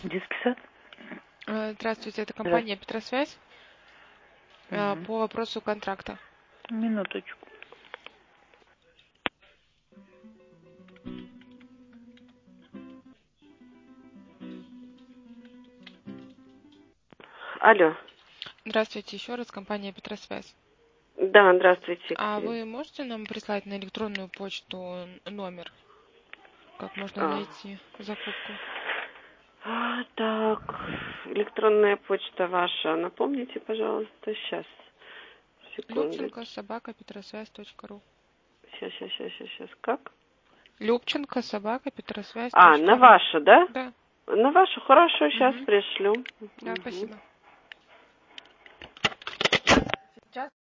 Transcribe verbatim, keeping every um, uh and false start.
Дисписат? Э, Здравствуйте, это компания Петросвязь э, Мгм. по вопросу контракта. Минуточку. Алло. Здравствуйте, еще раз компания Петросвязь. Да, здравствуйте, А Екатерина. вы можете нам прислать на электронную почту номер, как можно А. найти закупку? А, так, электронная почта ваша. Напомните, пожалуйста, сейчас. Любченко Секундочку. собака петросвязь точка ру. Сейчас, сейчас, сейчас, сейчас, сейчас. Как? Любченко собака петросвязь А, на точка ру. вашу, да? Да. На вашу, хорошо, сейчас Угу. пришлю. Да, Угу. спасибо. Сейчас